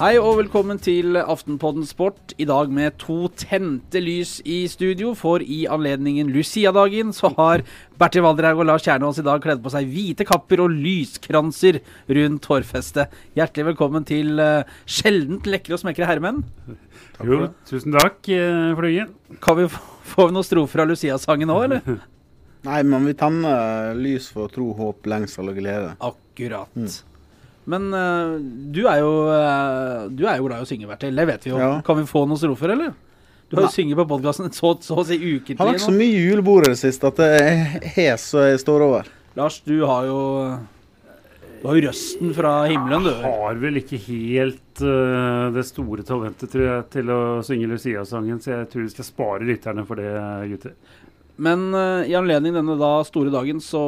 Hei og velkommen til Aftenpodden Sport. I dag med 2 tente lys i studio, for i anledningen Lucia-dagen så har Bertil Valderhaug og Lars Kjernås i dag kledd på seg hvite kapper og lyskranser rundt hårfestet. Hjertelig velkommen til sjeldent lekre og smekre herremenn. Jo, tusen takk, Flyggen. Kan vi få noen strofer av Lucia-sangen nå, eller? Nei, men vi tenner lys for tro, håp, lengsel og glede. Akkurat. Men du er jo glad i å synge, Bertil, det vet vi jo. Ja. Kan vi få noen strofer, eller? Du har jo synget på podcasten så å si ukentlig nå. Har vært så mye julebord i det siste at det hes så jeg står over. Lars, du har jo røsten fra himmelen, du. Jeg har vel ikke helt det store talentet, tror jeg, til å synge Lucia-sangen, så jeg tror vi skal spare lytterne for det, gutter. Men i anledning denne da store dagen, så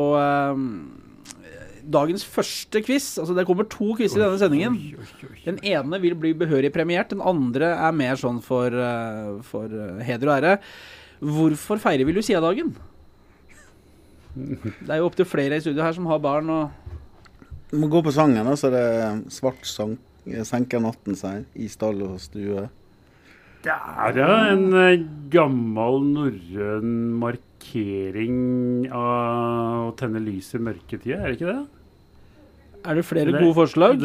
dagens første quiz, altså det kommer 2 quiz i denne sendingen. Den ene vil bli behørig premiert, den andre er mer sånn for heder og ære. Hvorfor feirer vi Lucia-dagen? Det er jo opp til flere i studio her som har barn og... Du må gå på sangen, så er det svart sang, senker natten seg, i stall og stue. Det er en gammel norrøn markering av å tenne lys i mørketida, er det ikke det? Er det flere gode forslag?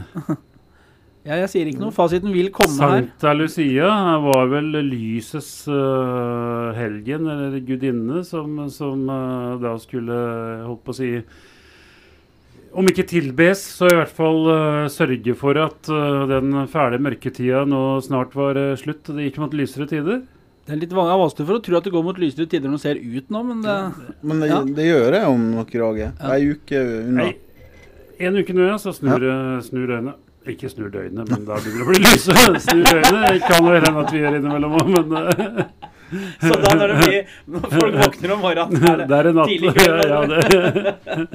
Ja, jeg sier ikke noe. Fasiten vil komme her. Santa Lucia var vel lysets helgen, eller gudinne, som da skulle, holdt på å si, om ikke tilbes, så i hvert fall sørge for at den fæle mørketida nå snart var slutt. Det gikk mot lysere tider. Det er litt vanskelig for å tro at det går mot lysere tider når det ser ut nå, men det... Men det gjør det om noen dager. En uke unna. En uke nå, så snur øynene. Ikke snur døgnet, men da begynner det å bli lyse. Snur øynene. Det kan jo hende at vi gjør innimellom, men... Så da når folk våkner om morgenen, det er natt. Tidlig kveld.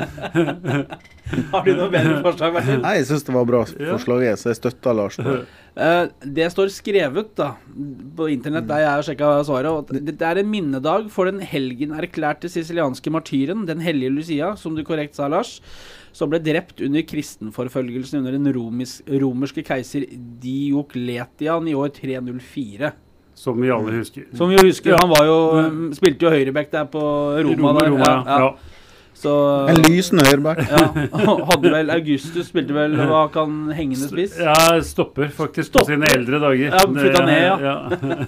Har du noe bedre forslag, Bertil? Nei, jeg synes det var bra forslag, så jeg støtter Lars. Det står skrevet da, på internett der jeg har sjekket svaret. Det er en minnedag for den helgen erklærte sicilianske martyren, den hellige Lucia, som du korrekt sa, Lars, som ble drept under kristenforfølgelsen under den romerske keiser Diokletian i år 304. Som vi alle husker. Som vi husker, han var jo, spilte jo høyrebekk der på Roma der. Ja. Så, en lysende høyrebekk. Ja, hadde vel Augustus, spilte vel hva kan hengende spiss? Ja, stopper faktisk på sine eldre dager. Ja, flyttet ned, ja.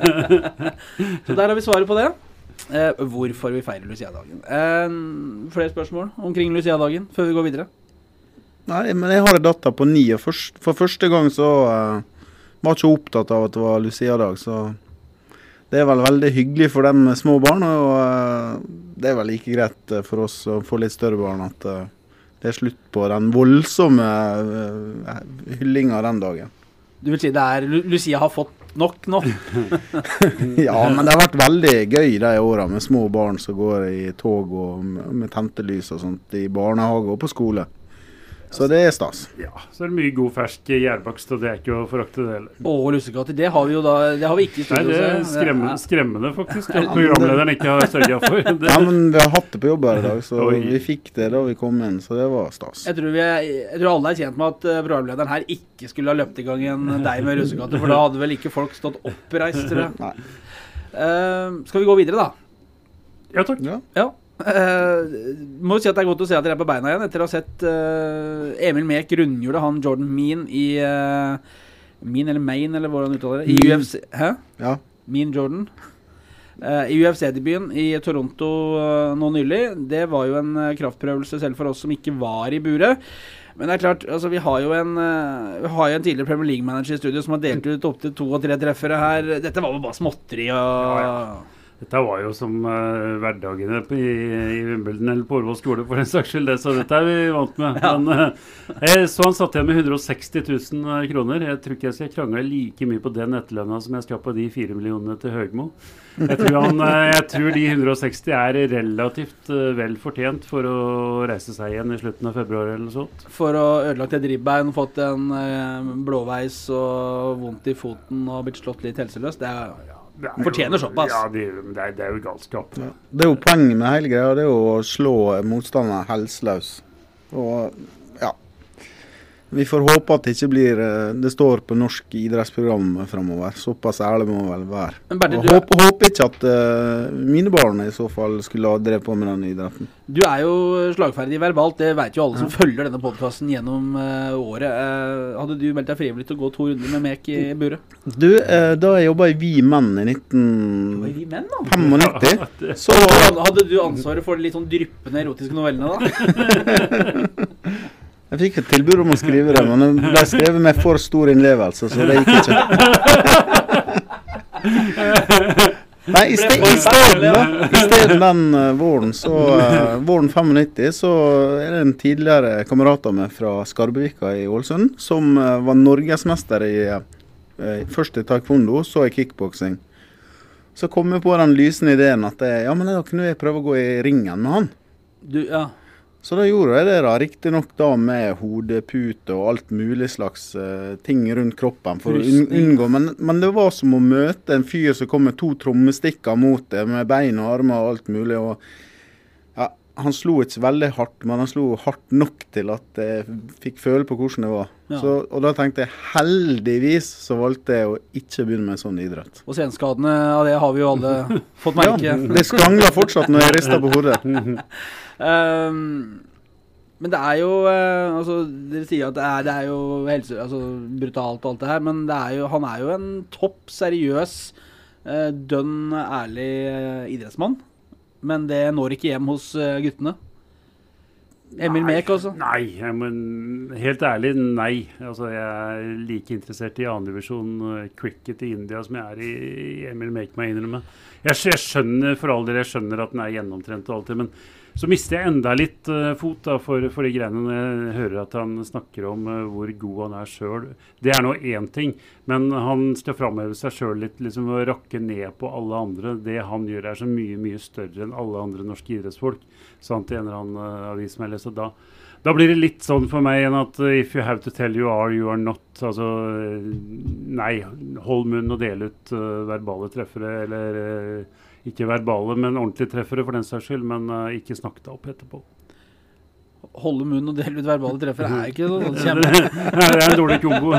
Så der har vi svaret på det. Hvorfor vi feirer Lucia-dagen? Flere spørsmål omkring Lucia-dagen før vi går videre? Nei, men jeg har en datter på 9, og for første gang så var jeg ikke opptatt av at det var Lucia-dag, så... Det er vel veldig hyggelig for dem med små barn, og det er vel like greit for oss å få litt større barn at det er slutt på den voldsomme hyllingen den dagen. Du vil si Lucia har fått nok nå? Ja, men det har vært veldig gøy de årene med små barn som går i tog og med tentelys og sånt i barnehage og på skole. Så det er stas. Ja, så er det mye god fersk gjærbakst, og det er ikke å forakte det heller. Lussekatter, det har vi jo da, det har vi ikke i studio. Nei, det er skremmende faktisk, at programlederen ikke har sørget for. Ja, men vi har hatt det på jobb her i dag, så vi fikk det da vi kom inn, så det var stas. Jeg tror alle er tjent med at programlederen her ikke skulle ha løpt i gang en deg med russekatter, for da hadde vel ikke folk stått oppreist, tror jeg. Nei. Skal vi gå videre da? Ja, takk. Ja. Må si at det er godt å se at dere er på beina igjen etter å ha sett Emil Mek rundhjulet han Jordan Mein i Mein eller Main eller hvordan uttaler det i UFC. Hæ? Ja. Mein Jordan i UFC-debuten i Toronto nå nylig. Det var jo en kraftprøvelse selv for oss som ikke var i buret. Men det er klart, altså, vi har jo en tidligere Premier League-manager i studio som har delt ut opp til 2 og 3 treffere her. Dette var jo bare småtteri og... Dette var jo som hverdagene i Wimbledon eller på Årvoll skole for en saks skyld, så dette er vi vant med. Ja. Men så han satt igjen med 160 000 kroner. Jeg tror ikke jeg skal krangle like mye på den etterlønna som jeg skal på de 4 millionene til Høgmo. Jeg tror de 160 er relativt vel fortjent for å reise seg igjen i slutten av februar eller noe sånt. For å ødelagt et ribbein, fått en blåveis og vondt i foten og blitt slått litt helseløst, det er... fortjener såpass. Ja, det er jo galskap. Ja. Det er jo poenget med hele greia, det er jo å slå motstanderen helseløs. Og ja, Vi får håpe at det ikke blir det står på norsk idrettsprogram fremover. Såpass ærlig må vel være. Men Bertil, og håper ikke at mine barn i så fall skulle ha drevet på med den idretten. Du jo slagferdig verbalt, det vet jo alle som følger denne podcasten gjennom året. Hadde du meldt deg frivillig til å gå 2 runder med mek i buret? Du, da jeg jobbet i Vi Menn i 1995, så hadde du ansvaret for de litt sånn dryppende erotiske novellene da? Jeg fikk et tilbud om å skrive det, men det ble skrevet med for stor innlevelse, så det gikk ikke. Nei, i stedet den våren, våren 95, så det en tidligere kamerat av meg fra Skarbevika i Ålesund, som var norgesmester først i taekwondo, så i kickboxing. Så kom jeg på den lysende ideen at men da kunne jeg prøve å gå i ringen med han. Så da gjorde jeg det da, riktig nok da med hodepute og alt mulig slags ting rundt kroppen for å unngå. Men det var som å møte en fyr som kom med 2 trommestikker mot det, med bein og armer og alt mulig. Og han slo ikke veldig hardt, men han slo hardt nok til at jeg fikk føle på hvordan det var. Ja. Og da tenkte jeg, heldigvis så valgte jeg å ikke begynne med sånn idrett. Og senskadene av det har vi jo alle fått merke. Ja, det skrangler fortsatt når jeg rister på hodet. Men det jo altså, dere sier at det jo helse, altså, brutalt og alt det her, men han jo en topp, seriøs, dønn, ærlig idrettsmann. Men det når ikke hjem hos guttene. Emil Mek også? Nei, men helt ærlig, nei. Altså, jeg like interessert i 2. divisjon cricket i India som jeg i Emil Mek, må jeg innrømme. Jeg skjønner for all del, jeg skjønner at den gjennomtrent og alt det, men så mister jeg enda litt fot da, for de greiene når jeg hører at han snakker om hvor god han selv. Det nå en ting, men han skal fremheve seg selv litt, liksom å rakke ned på alle andre. Det han gjør så mye, mye større enn alle andre norske idrettsfolk. Sant, i en eller annen avis som jeg leser. Da blir det litt sånn for meg enn at if you have to tell you are not. Altså, nei, hold munn og del ut verbale treffere, eller ikke verbale, men ordentlige treffere for den saks skyld, men ikke snakk deg opp etterpå. Holde munn og dele ut verbale treffere ikke sånn kjempe. Det en dårlig kombo.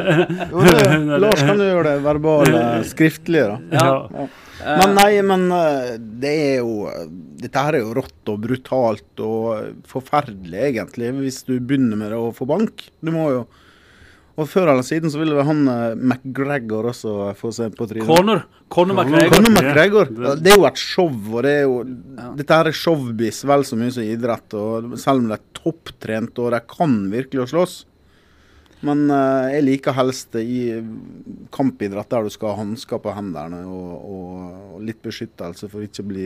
Lars kan jo gjøre det verbale skriftlige da. Ja. Men det jo dette her jo rått og brutalt og forferdelig egentlig hvis du begynner med det å få bank. Du må jo, og før eller siden så ville han McGregor også få seg på trynet. Conor McGregor. Det jo et show, og dette her showbiz vel så mye som idrett, og selv om det topptrent, og de kan virkelig å slåss. Men jeg liker helst i kampidrett der du skal ha handsker på hendene, og litt beskyttelse for ikke bli...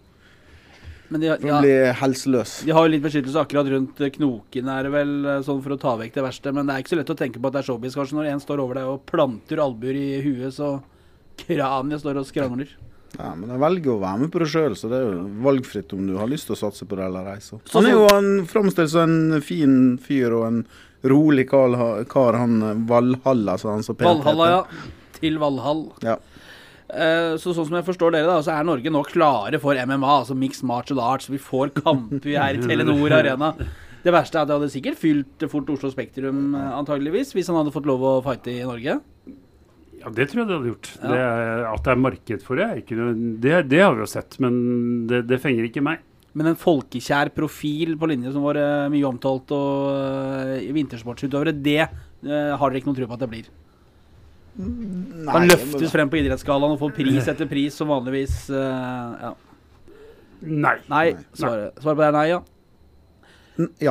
Men bli helseløs. De har jo litt beskyttelse akkurat rundt knoken det vel sånn for å ta vekk det verste, men det ikke så lett å tenke på at det showbiz kanskje når en står over deg og planter albuer i huet, så kraniet står og skrangler. Ja, men jeg velger å være med på det selv, så det jo valgfritt om du har lyst til å satse på det eller ei. Han jo fremstilt som en fin fyr og en rolig kar, han Valhalla, så han så pent. Valhalla, ja. Til Valhall. Ja. Så sånn som jeg forstår dere da, så Norge nå klare for MMA, altså Mixed Martial Arts. Vi får kamper her i Telenor Arena. Det verste at det hadde sikkert fylt fort Oslo Spektrum antageligvis, hvis han hadde fått lov å fighte i Norge. Ja, det tror jeg det hadde gjort. Ja. At det marked for det, det har vi jo sett, men det fenger ikke meg. Men en folkekjær profil på linje som var mye omtalt og vintersportsutøvere, det har dere ikke noen tro på at det blir? Nei, kan løftes frem på idrettsskalaen og få pris etter pris som vanligvis ja. Nei. Svaret på det nei, ja. Ja.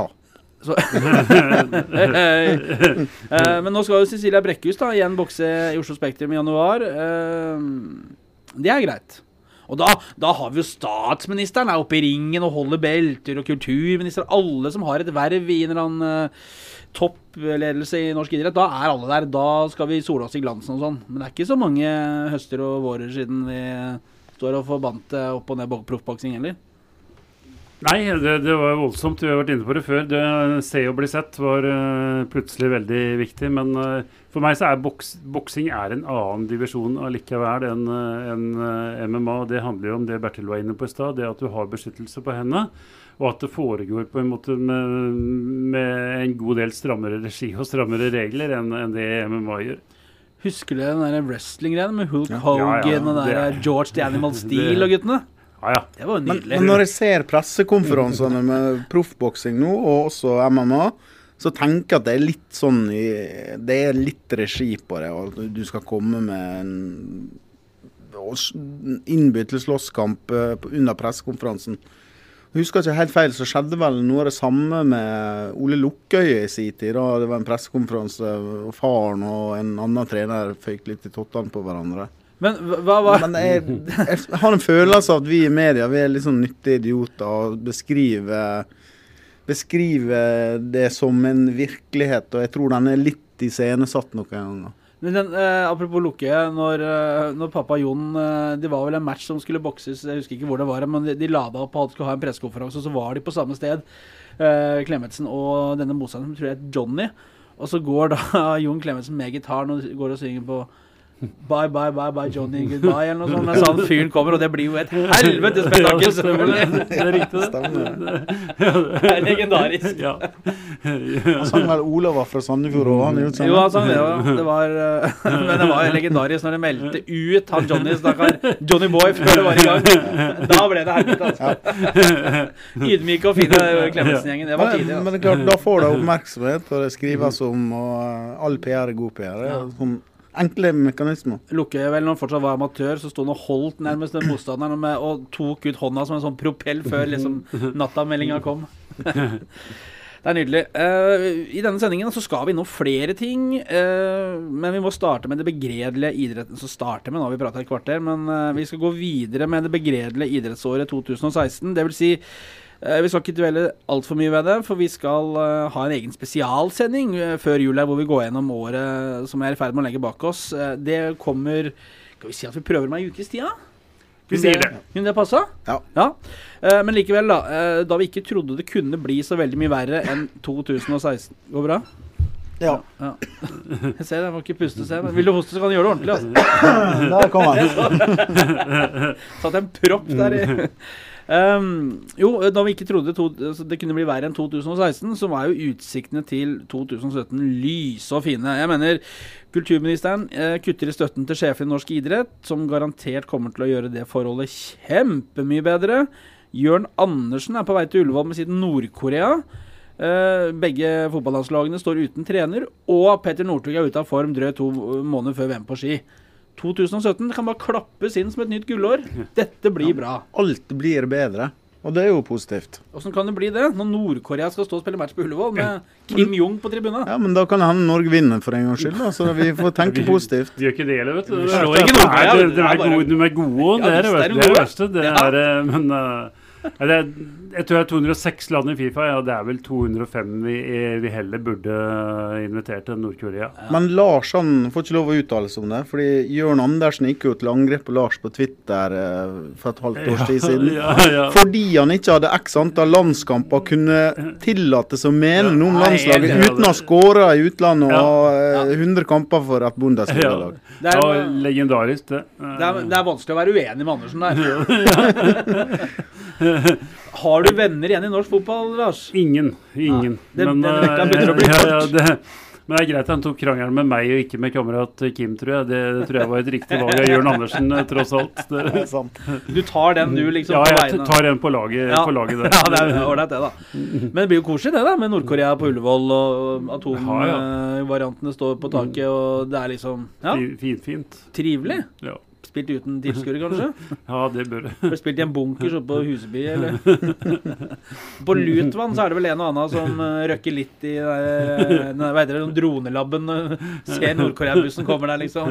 Men nå skal jo Cecilia Brækhus da igjen bokse i Oslo Spektrum i januar. Det greit. Og da har vi jo statsministeren oppe i ringen og holder belter, og kulturminister, alle som har et verv i en eller annen toppledelse i norsk idrett, da alle der, da skal vi sole oss i glansen og sånn. Men det ikke så mange høster og vårer siden vi står og forbandt opp og ned proffboksing heller. Nei, det var voldsomt. Vi har vært inne på det før. Det se og bli sett var plutselig veldig viktig. Men for meg så boksing er en annen divisjon allikevel enn MMA. Det handler jo om det Bertil var inne på i stad, det at du har beskyttelse på hendene. Og at det foregår på en måte med en god del strammere regi og strammere regler enn det MMA gjør. Husker du den der wrestling-greien med Hulk Hogan og der George the Animal Steel og guttene? Ja. Det var jo nydelig. Men når jeg ser pressekonferansene med proffboksing nå, og også MMA, så tenker jeg at det er litt sånn det er litt regi på det, og du skal komme med en innbydd til slåsskamp under pressekonferansen. Jeg husker ikke helt feil, så skjedde vel noe av det samme med Ole Lukkøye i sin tid. Da det var en pressekonferanse, og faren og en annen trener føyk litt i tottene på hverandre. Men hva var... Men jeg har en følelse av at vi i media, vi er litt sånn nyttige idioter og beskriver det som en virkelighet, og jeg tror den er litt iscenesatt noen ganger. Men apropos Lukke, når pappa Jon, det var vel en match som skulle bokses, jeg husker ikke hvor det var, men de lada opp og skulle ha en pressekonferanse, og så var de på samme sted, Klemetsen og denne motstanderen, som tror jeg er Johnny, og så går da Jon Klemetsen med gitaren og går og synger på Bye, bye, bye, bye, Johnny, goodbye, eller noe sånt. Men sånn fyren kommer, og det blir jo et helvete spektakel, selvfølgelig. Det er riktig, det. Det er legendarisk. Ja. Han sang vel Olav var fra Sandefjord, og han gjorde sånn. Jo, han sang det, ja. Men det var legendarisk når de meldte ut han Johnny, stakkar, Johnny Boy, før det var i gang. Da ble det helvete, altså. Ydmyke og fine Klemetsen-gjengen, det var tidlig. Men det er klart, da får det oppmerksomhet, og det skrives om, og all PR er god PR. Det er sånn enkle mekanismer. Lukke vel, når han fortsatt var amatør, så stod han og holdt nærmest den motstanderen og tok ut hånda som en sånn propell før liksom nattameldingen kom. Det er nydelig. I denne sendingen så skal vi innom flere ting, men vi må starte med det begredelige idretten. Så starter med, nå har vi pratet et kvarter, men vi skal gå videre med det begredelige idrettsåret 2016. Det vil si, vi skal ikke dvele alt for mye ved det, for vi skal ha en egen spesialsending før jul her, hvor vi går gjennom året som er i ferd med å legge bak oss. Det kommer, skal vi si at vi prøver med en ukes tid, da? Vi sier det. Kunne det passe? Ja. Men likevel da vi ikke trodde det kunne bli så veldig mye verre enn 2016. Går bra? Ja. Jeg ser det, jeg må ikke puste seg. Vil du hoste, så kan du gjøre det ordentlig, altså. Der kom han. Satt en propp der i... Jo, da vi ikke trodde det kunne bli verre enn 2016, så var jo utsiktene til 2017 lyse og fine. Jeg mener, kulturministeren kutter i støtten til sjefen i norsk idrett, som garantert kommer til å gjøre det forholdet kjempemye bedre. Jørn Andersen er på vei til Ullevål med sitt Nord-Korea. Begge fotballandslagene står uten trener, og Petter Northug er ute av form drøyt 2 måneder før VM på ski. 2017 kan bare klappes inn som et nytt gullår. Dette blir bra. Alt blir bedre, og det er jo positivt. Hvordan kan det bli det, når Nord-Korea skal stå og spille match på Ullevål med Kim Jong på tribunen? Ja, men da kan det hende Norge vinne for en gangs skyld, da, så vi får tenke positivt. Vi gjør ikke det, eller vet du. Vi slår ikke Nord-Korea. De er gode, det er det verste. Det er, men... Jeg tror det er 206 land i FIFA, ja, det er vel 205 vi heller burde invitere til Nord-Korea. Men Lars, han får ikke lov å uttale seg om det, fordi Jørn Andersen gikk jo til angrep på Lars på Twitter for et halvt års tid siden. Fordi han ikke hadde x antall landskamper, kunne tillate seg å mene noe om landslaget uten å skåre i utlandet og ha 100 kamper for et Bundesliga-lag. Det er legendarisk, det. Det er vanskelig å være uenig med Andersen der. Har du venner igjen i norsk fotball, Lars? Ingen. Men det er greit han tok krangelen med meg og ikke med kamerat Kim, tror jeg. Det tror jeg var et riktig valg av Jørn Andersen, tross alt. Det er sant. Du tar den, du, liksom? Ja, jeg tar den på laget der. Ja, det er ordentlig det, da. Men det blir jo koselig det, da, med Nord-Korea på Ullevål, og atomvariantene står på taket, og det er liksom... Ja. Fint. Trivelig. Ja. Spilt uten tilskuere, kanskje? Ja, det bør det. Har du spilt i en bunkers oppe på Huseby, eller? På Lutvann så er det vel en og annen som røkker litt i hva heter det, dronelabben, ser Nord-Korea-bussen kommer der, liksom.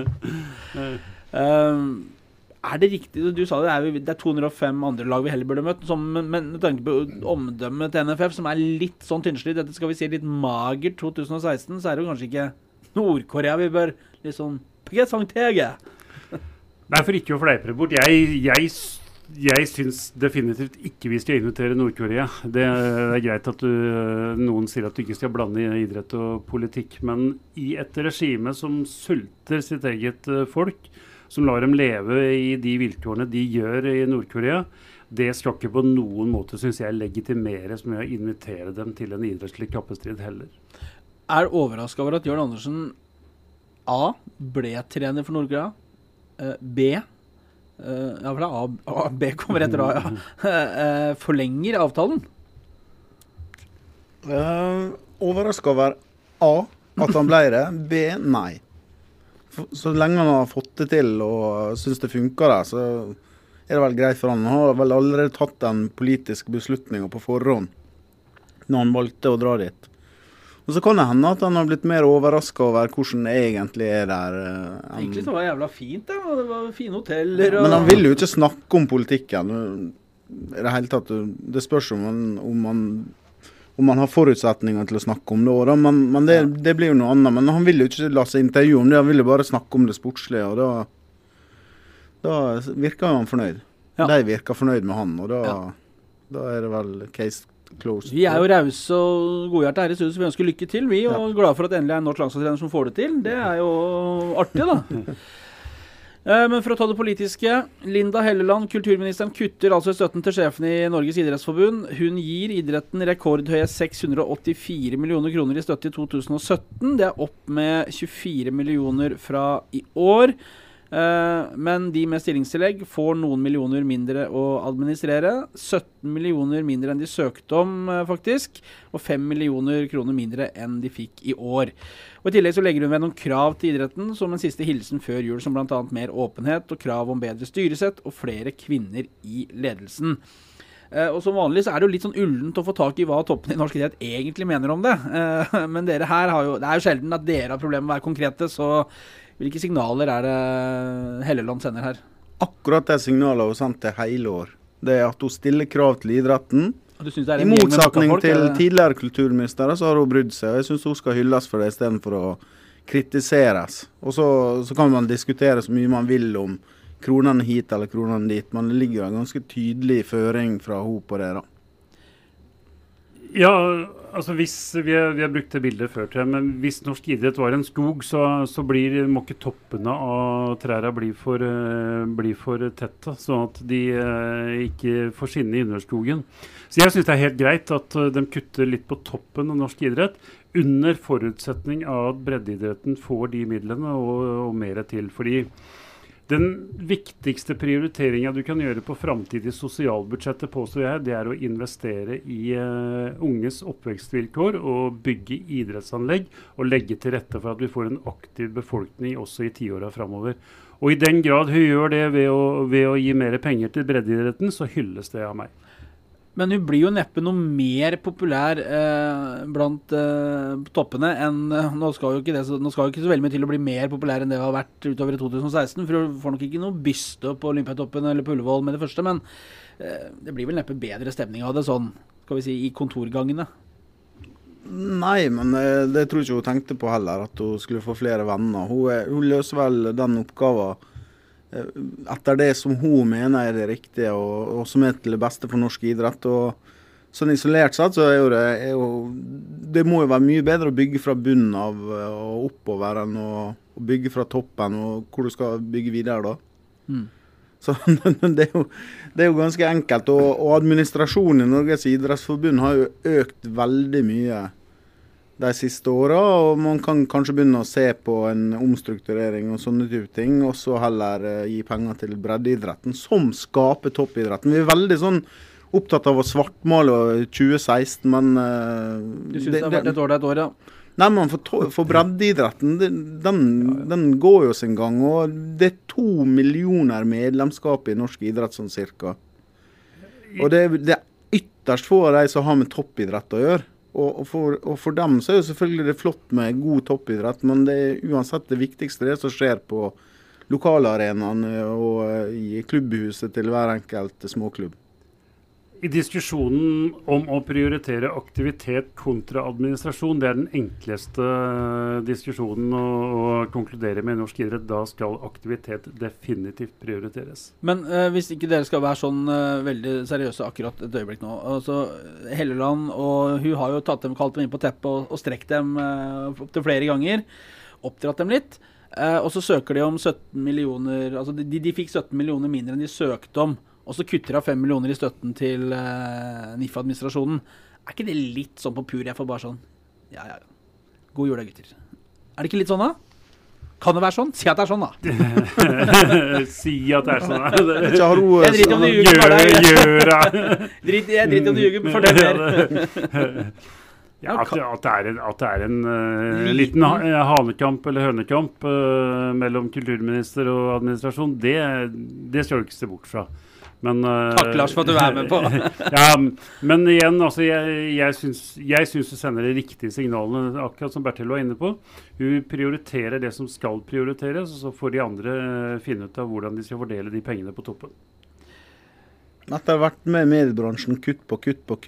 Er det riktig, du sa det er 205 andre lag vi heller burde møtt, men med tanke på omdømmet til NFF, som er litt sånn tynnslig, dette skal vi si litt magert 2016, så er det jo kanskje ikke Nord-Korea vi bør litt sånn, Pekesang Tege. Nei, for ikke å fleipe det bort. Jeg Jeg synes definitivt ikke vi skal invitere Nord-Korea. Det er greit at noen sier at du ikke skal blande i idrett og politikk, men i et regime som sulter sitt eget folk, som lar dem leve i de vilkårene de gjør i Nord-Korea, det skal ikke på noen måte, synes jeg, legitimere som å invitere dem til en idrettslig kappestrid heller. Er du overrasket over at Jørn Andersen A. ble trener for Nord-Korea, B. Ja, for A, B kommer etter A, ja. Forlenger avtalen? Overrasket over A, at han ble det. B, nei. Så lenge han har fått det til og synes det funker der, så er det vel greit for han. Han har vel allerede tatt den politiske beslutningen på forhånd, når han valgte å dra dit. Og så kan det hende at han har blitt mer overrasket over hvordan det egentlig er der. Egentlig så var det jævla fint, da. Det var fine hoteller. Men han vil jo ikke snakke om politikken. I det hele tatt, det spørs om man har forutsetninger til å snakke om det også, men det blir jo noe annet. Men han vil jo ikke la seg intervjue om det, han vil jo bare snakke om det sportslige, og da virker han fornøyd. Ja. De virker fornøyd med han, og da er det vel case closed. Vi er jo rause og godhjerte her i studio, så vi ønsker lykke til, vi, og glad for at endelig er en norsk landslagstrener som får det til. Det er jo artig, da. Men for å ta det politiske, Linda Helleland, kulturministeren, kutter altså støtten til sjefen i Norges idrettsforbund. Hun gir idretten rekordhøye 684 millioner kroner i støtte i 2017. Det er opp med 24 millioner fra i år. Men de med stillingstillegg får noen millioner mindre å administrere. 17 millioner mindre enn de søkte om, faktisk. Og 5 millioner kroner mindre enn de fikk i år. Og i tillegg så legger hun ved noen krav til idretten som en siste hilsen før jul, som blant annet mer åpenhet og krav om bedre styresett og flere kvinner i ledelsen. Og som vanlig så er det jo litt sånn ullent å få tak i hva toppen i norsk idrett egentlig mener om det. Men dere her har jo, det er jo sjelden at dere har problemer med å være konkrete, så hvilke signaler er det Helleland sender her? Akkurat det signalet hun sendt til hele år. Det er at hun stiller krav til idretten. I motsetning til tidligere kulturministere så har hun brydd seg. Jeg synes hun skal hylles for det i stedet for å kritiseres. Og så kan man diskutere så mye man vil om kronene hit eller kronene dit, men det ligger en ganske tydelig føring fra hun på det da. Ja, altså hvis vi har brukt det bildet før til, men hvis norsk idrett var en skog, så må ikke toppene av trærne bli for tette, sånn at de ikke får skinne i underskogen. Så jeg synes det er helt greit at de kutter litt på toppen av norsk idrett, under forutsetning av at breddeidretten får de midlene og mer til, fordi den viktigste prioriteringen du kan gjøre på fremtidig sosialbudsjettet, påstår jeg, det er å investere i unges oppvekstvilkår og bygge idrettsanlegg og legge til rette for at vi får en aktiv befolkning også i 10 årene fremover. Og i den grad hun gjør det ved å gi mer penger til breddeidretten, så hylles det av meg. Men hun blir jo neppe noe mer populær blant toppene enn, nå skal jo ikke så veldig mye til å bli mer populær enn det har vært utover i 2016, for hun får nok ikke noe byste på Olympiatoppen eller på Ullevål med det første, men det blir vel neppe bedre stemning av det sånn, skal vi si, i kontorgangene. Nei, men det tror jeg ikke hun tenkte på heller, at hun skulle få flere venner. Hun løser vel den oppgaven etter det som hun mener er det riktige og som er til det beste for norsk idrett. Og sånn isolert sett så det må jo være mye bedre å bygge fra bunnen av og oppover enn å bygge fra toppen, og hvor du skal bygge videre da. Så det er jo ganske enkelt, og administrasjonen i Norges idrettsforbund har jo økt veldig mye de siste årene, og man kan kanskje begynne å se på en omstrukturering og sånne type ting, og så heller gi penger til breddeidretten, som skaper toppidretten. Vi er veldig sånn opptatt av å svartmale 2016, men du synes det har vært et år, ja? Nei, men for breddeidretten, den går jo sin gang, og det er 2 millioner medlemskap i norsk idrett sånn cirka. Og det er ytterst få av de som har med toppidrett å gjøre. Og for dem så er jo selvfølgelig det flott med god toppidrett, men det er uansett det viktigste det som skjer på lokalarenaen og i klubbhuset til hver enkelt småklubb. I diskusjonen om å prioritere aktivitet kontra administrasjon, det den enkleste diskusjonen å konkludere med I norsk idrett. Da skal aktivitet definitivt prioriteres. Men hvis ikke dere skal være sånn veldig seriøse akkurat et øyeblikk nå, altså Helleland, og hun har jo kalt dem inn på teppet og strekt dem opp til flere ganger, oppdratt dem litt, og så søker de om 17 millioner, altså de fikk 17 millioner mindre enn de søkte om, og så kutter de 5 millioner I støtten til NIF-administrasjonen. Ikke det litt sånn på pur? Jeg får bare sånn, ja, god jul da, gutter. Det ikke litt sånn da? Kan det være sånn? Si at det sånn da. Si at det sånn da. Jeg driter om du ljuger for deg. Jeg driter om du ljuger, fortell mer. Ja, at det en liten hanekamp eller hønekamp mellom kulturminister og administrasjon, det skal du ikke se bort fra. Men, takk Lars for at du med på. Ja, men igjen, altså, jeg synes du sender de riktige signalene, akkurat som Bertil var inne på. Hun prioriterer det som skal prioriteres, og så får de andre finne ut av hvordan de skal fordele de pengene på toppen. Etter å ha vært med I mediebransjen, kutt på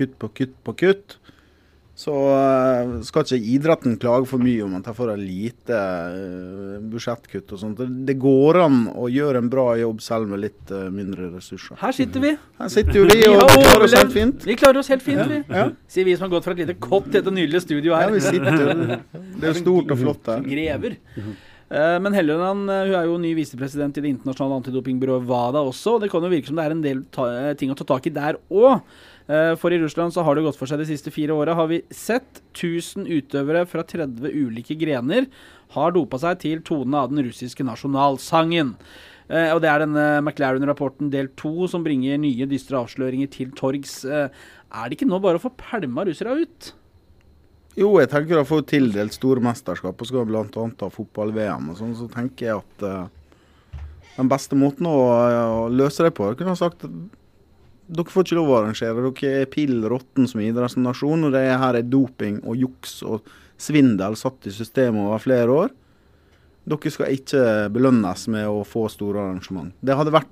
kutt, så skal ikke idretten klage for mye om at jeg får en lite budsjettkutt og sånt. Det går an å gjøre en bra jobb selv med litt mindre ressurser. Her sitter vi. Her sitter jo vi og klarer oss helt fint. Vi klarer oss helt fint, vi. Ja. Sier vi som har gått fra et lite kott til et nydelig studio her. Ja, vi sitter jo. Det jo stort og flott her. Grever. Men Helleland, hun jo ny visepresident I det internasjonale antidopingbyrået WADA også, og det kan jo virke som det en del ting å ta tak I der også. For I Russland så har det gått for seg de siste 4 årene, har vi sett 1000 utøvere fra 30 ulike grener har dopet seg til tonen av den russiske nasjonalsangen. Og det denne McLaren-rapporten del 2 som bringer nye dystre avsløringer til torgs. Det ikke nå bare å få pælma russere ut? Jo, jeg tenker å få tildelt store mesterskap, og skal blant annet ha fotball-VM og sånn, så tenker jeg at den beste måten å løse det på, jeg kunne ha sagt at dere får ikke lov å arrangere, dere pill rotten som idrettsnasjon, og det her doping og juks og svindel satt I systemet over flere år. Dere skal ikke belønnes med å få store arrangement. Det hadde vært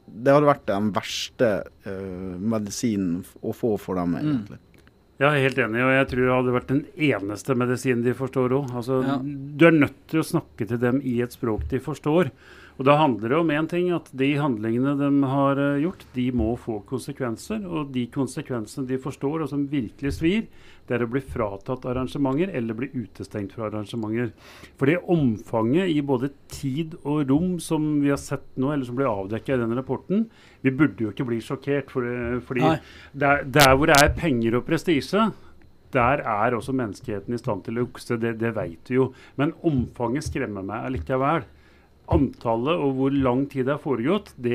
den verste medisinen å få for dem, egentlig. Jeg helt enig, og jeg tror det hadde vært den eneste medisinen de forstår også. Altså, du nødt til å snakke til dem I et språk de forstår. Og da handler det om en ting, at de handlingene de har gjort, de må få konsekvenser, og de konsekvensene de forstår, og som virkelig svir, det å bli fratatt arrangementer, eller bli utestengt fra arrangementer. For det omfanget I både tid og rom som vi har sett nå, eller som ble avdekket I denne rapporten, vi burde jo ikke bli sjokkert, fordi der hvor det penger og prestisje, der også menneskeheten I stand til å jukse, det vet vi jo. Men omfanget skremmer meg allikevel. Antallet og hvor lang tid det har foregått, det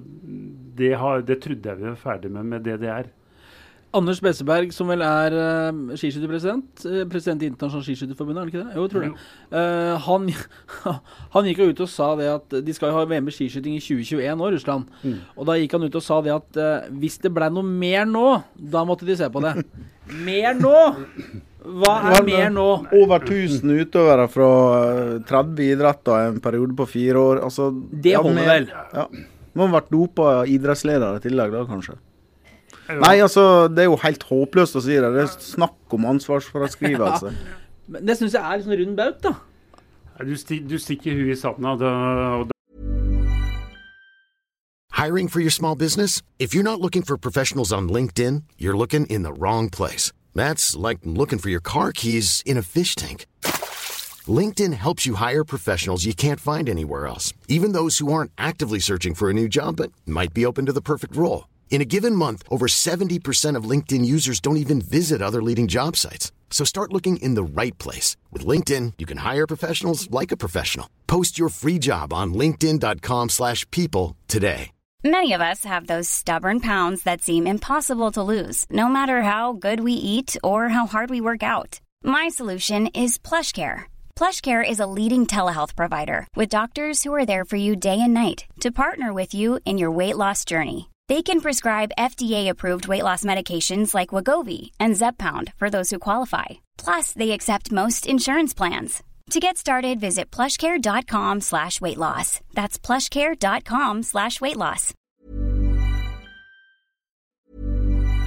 trodde jeg vi var ferdig med DDR. Anders Besseberg, som vel skiskytterpresident, president I Internasjonale Skiskytterforbundet, det ikke det? Jo, jeg tror det. Han gikk jo ut og sa det at de skal ha VM I skiskyting I 2021 nå, Russland. Og da gikk han ut og sa det at hvis det ble noe mer nå, da måtte de se på det. Mer nå! Hva mer nå? Over 1000 utøvere fra 30 idretter en periode på 4 år. Altså, det holder vel. Ja. Man har vært dopet idrettsledere I tillegg da, kanskje. Nei, altså, det jo helt håpløst å si det. Det snakk om ansvarsfraskrivelse. Men det synes jeg litt sånn rund baut, da. Du stikker huet I sanden. Hiring for your small business? If you're not looking for professionals on LinkedIn, you're looking in the wrong place. That's like looking for your car keys in a fish tank. LinkedIn helps you hire professionals you can't find anywhere else, even those who aren't actively searching for a new job but might be open to the perfect role. In a given month, over 70% of LinkedIn users don't even visit other leading job sites. So start looking in the right place. With LinkedIn, you can hire professionals like a professional. Post your free job on linkedin.com/people today. Many of us have those stubborn pounds that seem impossible to lose, no matter how good we eat or how hard we work out. My solution is PlushCare. PlushCare is a leading telehealth provider with doctors who are there for you day and night to partner with you in your weight loss journey. They can prescribe FDA-approved weight loss medications like Wegovy and Zepbound for those who qualify. Plus, they accept most insurance plans. To get started, visit plushcare.com/weightloss. That's plushcare.com/weightloss.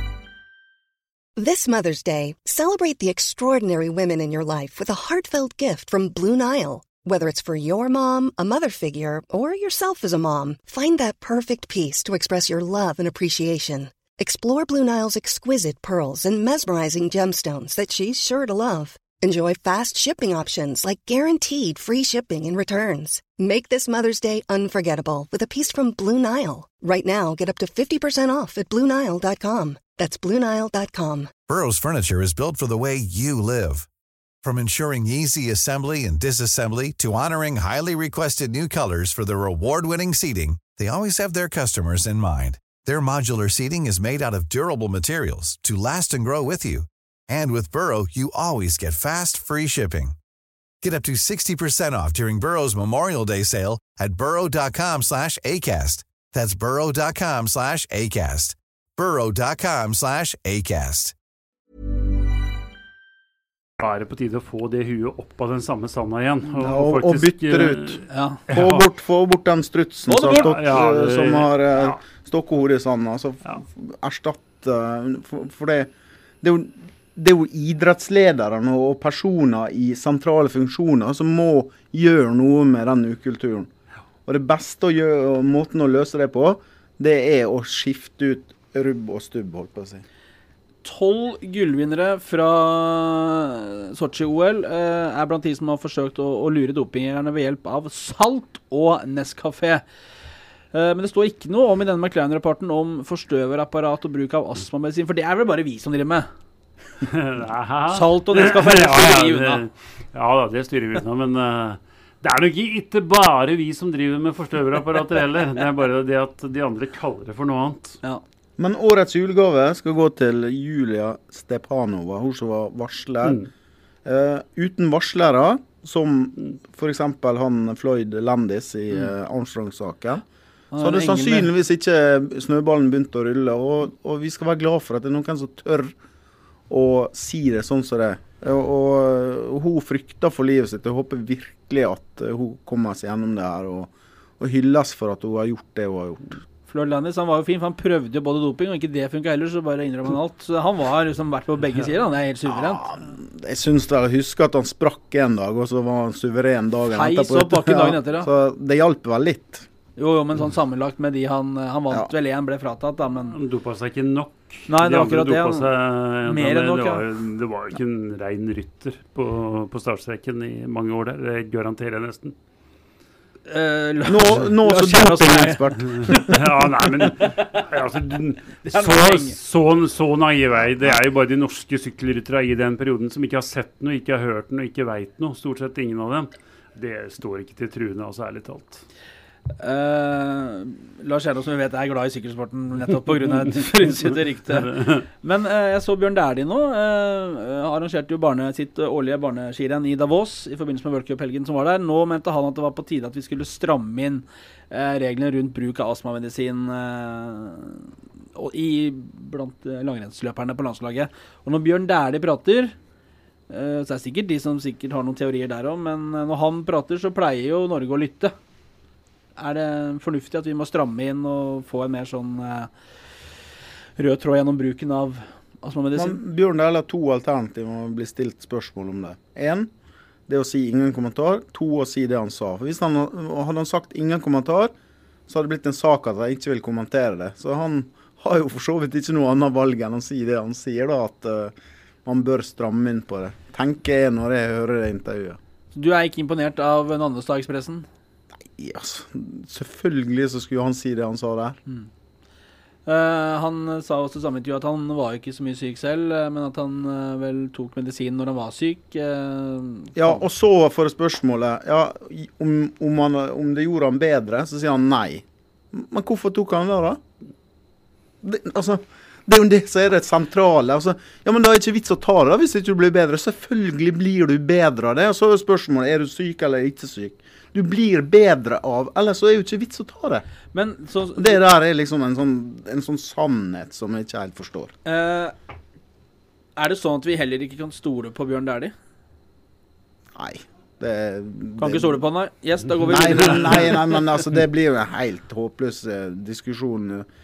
This Mother's Day, celebrate the extraordinary women in your life with a heartfelt gift from Blue Nile. Whether it's for your mom, a mother figure, or yourself as a mom, find that perfect piece to express your love and appreciation. Explore Blue Nile's exquisite pearls and mesmerizing gemstones that she's sure to love. Enjoy fast shipping options like guaranteed free shipping and returns. Make this Mother's Day unforgettable with a piece from Blue Nile. Right now, get up to 50% off at BlueNile.com. That's BlueNile.com. Burrow's furniture is built for the way you live. From ensuring easy assembly and disassembly to honoring highly requested new colors for their award-winning seating, they always have their customers in mind. Their modular seating is made out of durable materials to last and grow with you. And with Burrow, you always get fast, free shipping. Get up to 60% off during Burrow's Memorial Day sale at burrow.com/ACAST. That's burrow.com/ACAST. burrow.com/ACAST. Det på tide å få det huet opp av den samme sanda igjen. Og bytte det ut. Få bort den strutsen som har stokkehodet i sanda. Altså, erstatte, for det er jo idrettslederne og personer i sentrale funksjoner som må gjøre noe med den ukulturen. Og det beste måten å løse det på, det er å skifte ut rubb og stubb, holdt på å si. 12 gullvinnere fra Sochi-OL blant de som har forsøkt å lure dopingerne ved hjelp av salt og Nescafé. Men det står ikke noe om i denne McLaren-rapporten om forstøverapparat og bruk av astmamedisin, for det vel bare vi som driver med. Salt og Nescafé styrer vi unna. Ja da, det styrer vi unna, men det nok ikke bare vi som driver med forstøverapparater heller. Det bare det at de andre kaller det for noe annet. Ja. Men årets julegave skal gå til Julia Stepanova, hun som var varsler. Uten varslere, som for eksempel han Floyd Landis i Armstrong-saken, så hadde sannsynligvis ikke snøballen begynt å rulle, og vi skal være glad for at det noen som tør å si det sånn som det. Og hun frykter for livet sitt, og håper virkelig at hun kommer seg gjennom det her, og hylles for at hun har gjort det hun har gjort. Floyd Landis, han var jo fin, for han prøvde jo både doping, og ikke det funket heller, så bare innrømmer han alt. Så han var liksom vært på begge sider, han helt suverent. Ja, jeg synes da, jeg husker at han sprakk en dag, og så var han suveren dagen etterpå. Heis og pakke dagen etter, Så det hjalp vel litt. Jo, men sånn sammenlagt med de han vant vel en, ble fratatt da, men... Han dopet seg ikke nok. Nei, det var akkurat det. Mer enn nok, det var ikke en ren rytter på startstreken i mange år der, det garanterer jeg nesten. Nå så dopingekspert. Nei, men altså, så naiv vei. Det jo bare de norske sykkelryttere i den perioden som ikke har sett noe, ikke har hørt noe, ikke vet noe. Stort sett ingen av dem. Det står ikke til truende, altså, ærlig talt. Lars Kjernås, som vi vet glad i sykkelsporten nettopp på grunn av et frynsyte rykte. Men jeg så Bjørn Dæhlie nå arrangerte jo sitt årlige barneskirenn i Davos i forbindelse med World Cup-helgen som var der. Nå mente han at det var på tide at vi skulle stramme inn reglene rundt bruk av astmamedisin blant langrennsløperne på landslaget. Og når Bjørn Dæhlie prater, så det sikkert de som sikkert har noen teorier der også, men når han prater så pleier jo Norge å lytte. Det fornuftig at vi må stramme inn og få en mer sånn rød tråd gjennom bruken av astmamedisin? Bjørn Dæhlie har 2 alternativer å bli stilt spørsmål om det. 1, det å si ingen kommentar. 2, å si det han sa. For hvis hadde han sagt ingen kommentar, så hadde det blitt en sak at han ikke vil kommentere det. Så han har jo for så vidt ikke noe annet valg enn å si det han sier da, at man bør stramme inn på det. Tenker jeg når jeg hører det intervjuet. Så du ikke imponert av Nannestad-ekspressen? Ja, selvfølgelig så skulle han si det han sa der. Han sa også i samme intervju at han var ikke så mye syk selv, men at han vel tok medisin når han var syk. Ja, og så for spørsmålet, om det gjorde han bedre, så sier han nei. Men hvorfor tok han det da? Det jo det som det sentrale. Ja, men da ikke vits å ta det hvis ikke du blir bedre. Selvfølgelig blir du bedre av det. Og så spørsmålet, du syk eller ikke syk? Du blir bedre av, eller så jo ikke vits å ta det. Men, det der liksom en sånn sannhet som jeg ikke helt forstår. Det sånn at vi heller ikke kan stole på Bjørn Dæhlie? Nei. Kan ikke stole på han, nei? Yes, da går vi videre. Nei, men altså, det blir jo en helt håpløs diskusjon.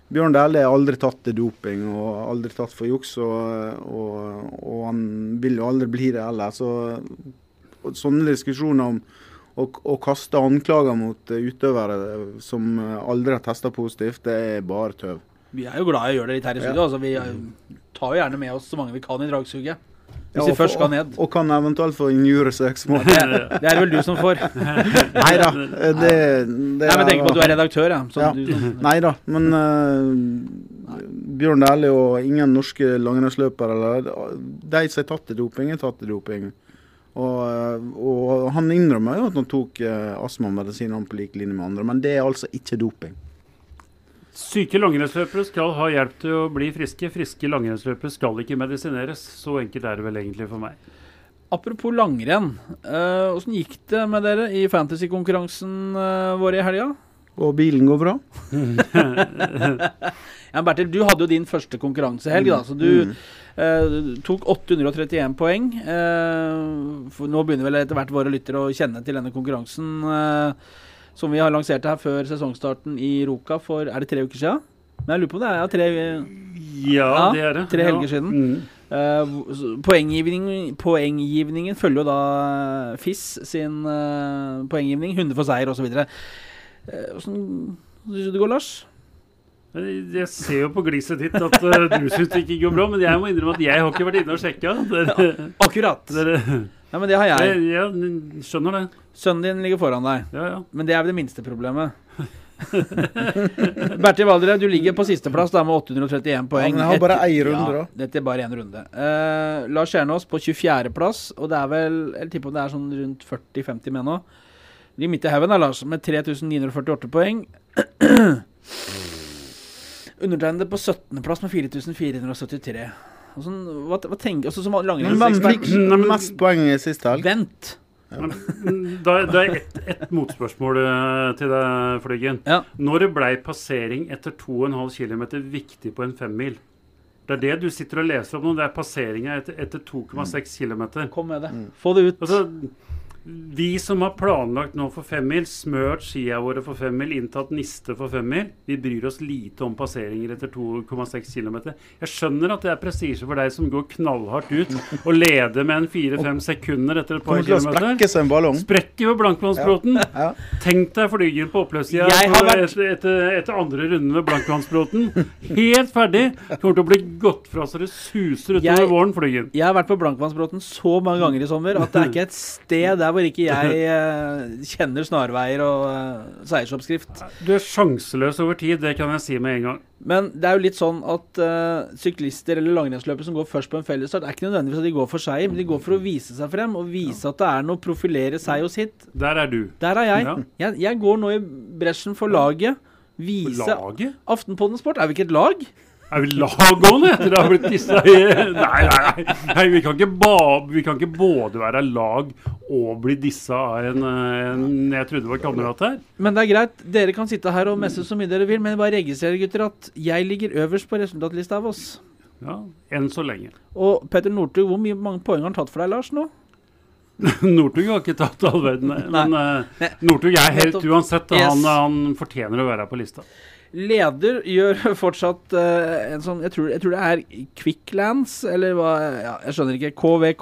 Bjørn Dæhlie er aldri tatt til doping og aldri tatt for juks, og han vil jo aldri bli det heller. Så sånne diskusjoner om å kaste anklager mot utøvere som aldri har testet positivt, det er bare tøv. Vi er jo glad i å gjøre det litt her i studio, altså vi tar jo gjerne med oss så mange vi kan i dragsuget. Hvis vi først skal ned. Og kan eventuelt få injuriesøksmål. Det er vel du som får. Neida. Nei, men tenk på at du er redaktør, ja. Ja. Neida, men Bjørn Dæhlie og ingen norske langrennsløpere, de som er tatt til doping, er tatt til doping. Og han innrømmer jo at han tok astmamedisiner på like linje med andre, men det er altså ikke doping. Syke langrennsløpere skal ha hjelp til å bli friske. Friske langrennsløpere skal ikke medisineres. Så enkelt er det vel egentlig for meg. Apropos langrenn, hvordan gikk det med dere i fantasy-konkurransen vår i helga? Og bilen går bra? Ja, Bertil, du hadde jo din første konkurransehelg da, så du tok 831 poeng. For nå begynner vel etter hvert våre lyttere å kjenne til denne konkurransen som vi har lansert her før sesongstarten i Roka for, er det 3 uker siden? Men jeg lurer på om det er det er det. 3 helger siden. Poenggivningen følger jo da FIS sin poenggivning, 100 for seier og så videre. Hvordan synes du det går, Lars? Jeg ser jo på gliset ditt at du synes det ikke går bra, men jeg må innrømme at jeg har ikke vært inne og sjekket. Akkurat. Ja, men det har jeg. Ja, skjønner det. Sønnen din ligger foran deg. Ja. Men det er vel det minste problemet. Bertil Valdre, du ligger på siste plass da med 831 poeng. Ja, men jeg har bare en runde da. Dette er bare en runde. Lars Kjernås på 24. plass, og det er vel, jeg tipper det er sånn rundt 40-50 med nå. De er midt i heaven da, Lars, med 3948 poeng. Undertegnede på 17. plass med 4473. Hva tenker du som langrennsekspert? Men hvem fikk mest poeng i siste helg? Vent! Ja. Da er et motspørsmål til deg, Flygen. Ja. Når det ble passering etter 2,5 kilometer viktig på en 5-mil? Det er det du sitter og leser om nå, det er passeringen etter 2,6 kilometer. Kom med det. Få det ut. Altså, vi som har planlagt nå for 5-mil, smørt skia våre for 5-mil, inntatt niste for 5-mil, vi bryr oss lite om passeringer etter 2,6 kilometer. Jeg skjønner at det er prestige for deg som går knallhardt ut og leder med en 4-5 sekunder etter et par kilometer. Kommer til å sprekke seg en ballong. Sprekker jo Blankvannsbråten. Ja. Tenk deg Flygen på oppløpssida etter andre runden ved Blankvannsbråten. Helt ferdig. Kommer til å bli gått fra så det suser utover våren, Flygen. Jeg har vært på Blankvannsbråten så mange ganger i sommer at det er ikke et sted der hvor ikke jeg kjenner snarveier og seiersoppskrift. Du er sjanseløs over tid, det kan jeg si med en gang. Men det er jo litt sånn at syklister eller langrennsløpere som går først på en fellesstart, er ikke nødvendigvis at de går for seg, men de går for å vise seg frem, og vise at det er noe å profilere seg og sitt. Der er du. Der er jeg. Ja. Jeg går nå i bresjen for laget. Vise laget? Aftenpodden Sport er vi ikke et lag? Er vi laggående etter det har blitt disse? Nei, vi kan ikke både være lag og bli disse av en jeg trodde var kamerat her. Men det er greit, dere kan sitte her og messe så mye dere vil, men bare registrer, gutter, at jeg ligger øverst på resultatlista av oss. Ja, enn så lenge. Og Petter Northug, hvor mange poeng har han tatt for deg, Lars, nå? Northug har ikke tatt all verden, men Northug er helt uansett, han fortjener å være på lista. Leder gjør fortsatt en sånn, jeg tror det er Quicklands, eller hva, ja, jeg skjønner ikke,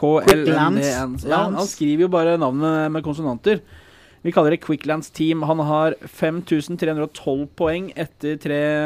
KVKLNDN. Ja, han skriver jo bare navnet med konsonanter. Vi kaller det Quicklands Team. Han har 5312 poeng etter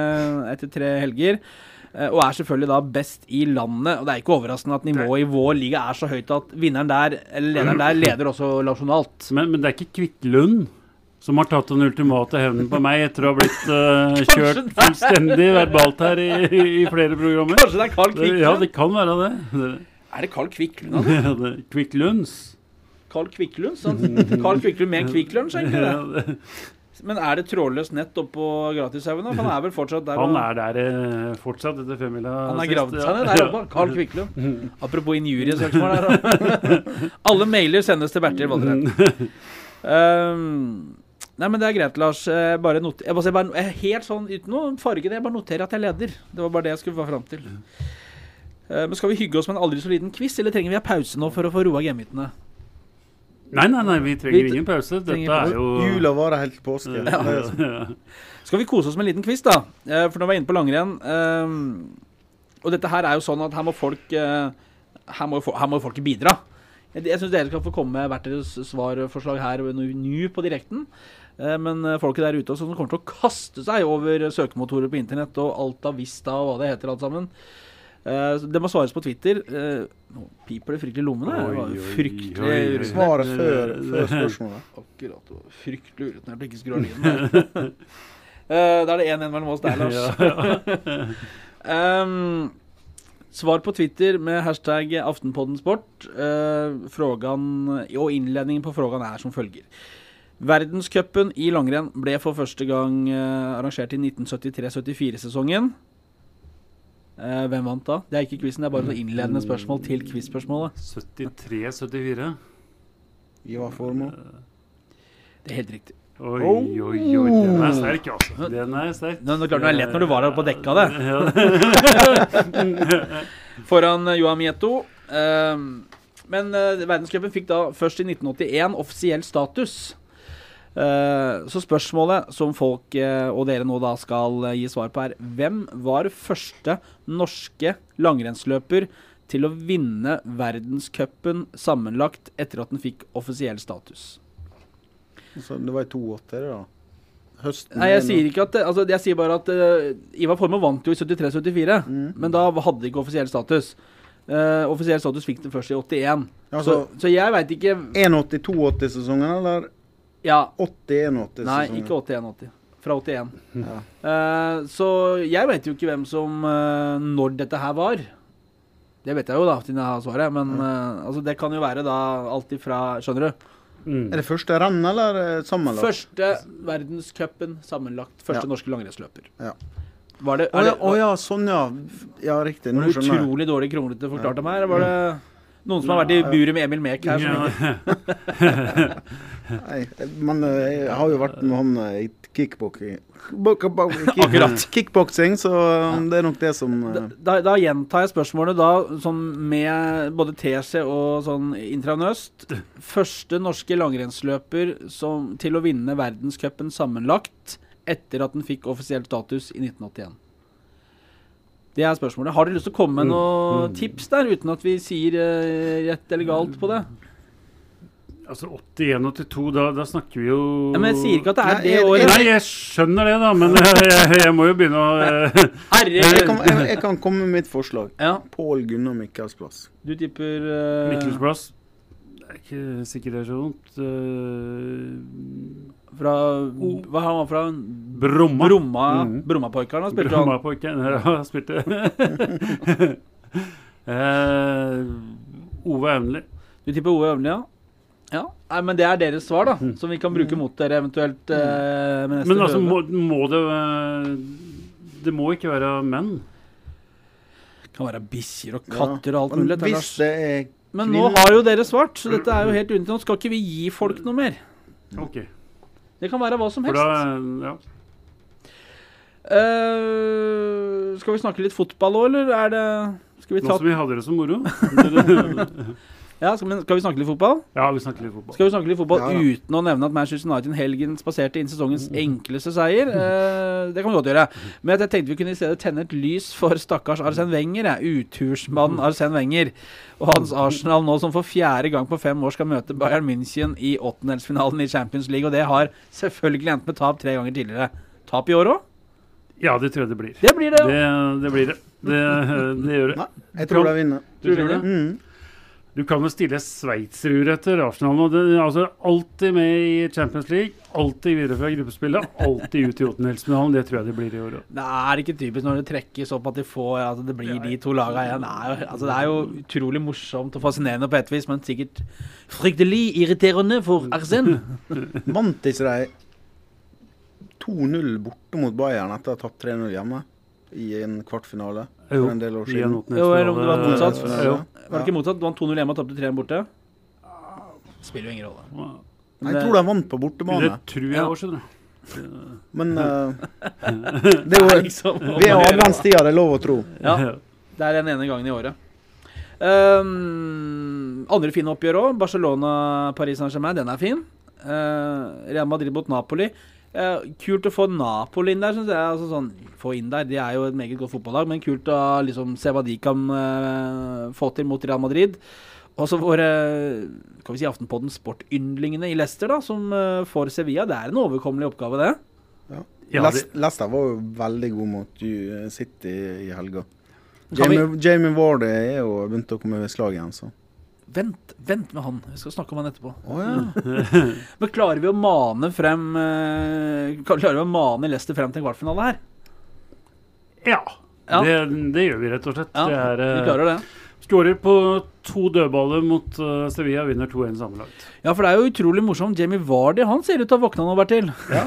tre helger, og er selvfølgelig da best i landet. Og det er ikke overraskende at nivået i vår liga er så høyt at vinneren der, eller lederen der, leder også nasjonalt. Men det er ikke Kvittlund som har tatt den ultimate hevnen på meg etter å ha blitt kjørt fullstendig verbalt her i flere programmer. Kanskje det er Carl Kvicklund? Ja, det kan være det. Er det Carl Kvicklund? Ja, Kvicklunds. Carl Kvicklund? Sånn, Carl Kvicklund med Kvikklunsj, egentlig det. Men er det trådløst nett oppe på Gratishaugen? Han er vel fortsatt der? Han er der fortsatt etter 5-mila. Han er gravd seg ned der oppe, Carl Kvicklund. Apropos injuriesøksmål der. Alle mailer sendes til Bertil Valdre. Nei, men det er greit, Lars. Jeg helt sånn uten noe farge det. Jeg bare noterer at jeg leder. Det var bare det jeg skulle få frem til. Men skal vi hygge oss med en aldri så liten quiz, eller trenger vi ha pause nå for å få roa gemytene? Nei, vi trenger ingen pause. Dette jo... Jula varer helt til påske. Ja. Skal vi kose oss med en liten quiz da? For nå var jeg inne på langrenn. Og dette her jo sånn at her må folk bidra. Jeg synes dere skal få komme med hvert deres svarforslag her nå på direkten. Men folket der ute også, som kommer til å kaste seg over søkemotorer på internett og alt av Vista og hva det heter alt sammen. Det må svares på Twitter. Nå piper det fryktelig lommene. Fryktelig svaret før spørsmålet. Akkurat, det var fryktelig urettende at du ikke skrur linjen der. Da det 1-1 mellom oss der, Lars. Svar på Twitter med hashtag Aftenpoddensport. Frågan, og innledningen på frågan som følger. Verdenscupen i langrenn ble for første gang arrangert i 1973-74-sesongen. Hvem vant da? Det ikke quizen, det bare så innledende spørsmål til quizspørsmålet. 73-74. Ivar Formoe. Det helt riktig. Oi, den sterk altså. Den sterk. Nå klart det lett når du var her på dekka det. Foran Johan Mieto. Men verdenscupen fikk da først i 1981 offisiell status. Så spørsmålet som folk og dere nå da skal gi svar på hvem var første norske langrennsløper til å vinne verdenscupen sammenlagt etter at den fikk offisiell status? Så det var i 82 da? Høsten? Nei, jeg sier ikke at jeg sier bare at Ivar Formoe vant jo i 73-74, men da hadde det ikke offisiell status. Offisiell status fikk det først i 81. Altså, så jeg vet ikke 81-82 sesongen, eller? Ja. 81-80 Nei, ikke 81-80. Fra 81. Ja. Så jeg vet jo ikke hvem som når dette her var. Det vet jeg jo da, siden jeg har svaret. Men altså, det kan jo være da alt ifra, skjønner du? Det første renn, eller sammenlagt? Første verdenscupen sammenlagt. Første norske langrennsløper. Ja. Var det... ja, sånn ja. Ja, riktig. Var det utrolig dårlig kronglete forklart av meg, eller var det... Noen som har vært i buret med Emil Mek her Nei, men jeg har jo vært med han i kickboxing. Akkurat. Kickboxing, så det nok det som... Da gjentar jeg spørsmålet da, sånn med både TC og sånn intravenøst. Første norske langrennsløper til å vinne verdenscupen sammenlagt etter at den fikk offisiell status i 1981. Det spørsmålet. Har du lyst til å komme med noen tips der, uten at vi sier rett eller galt på det? Altså 81-82, da snakker vi jo... Ja, men jeg sier ikke at det det året. Nei, jeg skjønner det da, men jeg må jo begynne å... Jeg kan komme med mitt forslag. Ja. Pål Gunnar Mikkelsplass. Du tipper... Mikkelsplass. Det ikke sikkert det så vondt. Hva har han fra? Brommapoikeren har spilt han. Brommapoikeren, ja, spilte. Ove Evnli. Du tipper Ove Evnli, ja? Ja, nei, men det deres svar da, som vi kan bruke mot dere eventuelt med neste men altså, må det må ikke være menn. Det kan være bikkjer og katter og alt mulig. Hvis det men nå har jo dere svart, så dette jo helt unntatt. Nå skal ikke vi gi folk noe mer. Ok. Det kan være hva som helst. For da, skal vi snakke litt fotball også, eller det... Skal vi nå som vi hadde det som moro. Ja, skal vi snakke litt fotball? Ja, vi snakker litt fotball. Skal vi snakke litt fotball uten å nevne at Manchester United helgen spaserte inn sesongens enkleste seier? Det kan vi godt gjøre. Men jeg tenkte vi kunne i stedet tenne et lys for stakkars Arsene Wenger, utursmannen Arsene Wenger. Og hans Arsenal nå som for 4. gang på 5 år skal møte Bayern München i 8-delsfinalen i Champions League. Og det har selvfølgelig endt med tap 3 ganger tidligere. Tap i år også? Ja, det tror jeg det blir. Det blir det. Det blir det. Det gjør det. Nei, jeg tror de vinner. Du tror det? Du kan jo stille Sveitserur etter Arsenal nå. Altså, alltid med i Champions League, alltid videre fra gruppespillet, alltid ut i 8-delsfinalen. Det tror jeg det blir i år. Det ikke typisk når det trekkes opp at de får, altså det blir de to lagene igjen. Det jo utrolig morsomt og fascinerende på et vis, men sikkert fryktelig irriterende for Arsene. Vant ikke de 2-0 borte mot Bayern etter å ha tatt 3-0 hjemme i en kvartfinale for en del år siden? Jo, eller om det var motsatt. Var det ikke motsatt? Du vant 2-0 hjemme og tappte 3 borte? Spiller jo ingen rolle. Jeg tror de vant på bortebane. Det tror jeg også, skjønner du. Men det jo liksom, vi har adventstida, det lov å tro. Ja, det den ene gangen i året. Andre fine oppgjør også. Barcelona, Paris Saint-Germain, den fin. Real Madrid mot Napoli. Kult å få Napoli inn der, synes jeg. Altså sånn, få inn der, de jo et meget godt fotballag, men kult å liksom se hva de kan få til mot Real Madrid. Og så våre, kan vi si, Aftenpodden sportyndlingene i Leicester da, som får Sevilla. Det en overkommelig oppgave, det. Ja, Leicester var jo veldig god mot City i helga. Jamie Vardy jo begynt å komme ved slag igjen, så. Vent med han. Vi skal snakke om han etterpå. Men klarer vi å mane Leicester frem til en kvartfinale her? Ja. Det gjør vi rett og slett. Ja, vi klarer det. Skårer på 2 dødballer mot Sevilla, vinner 2-1 sammenlagt. Ja, for det jo utrolig morsomt. Jamie Vardy, han ser ut til å våkne nå, Bertil. Ja.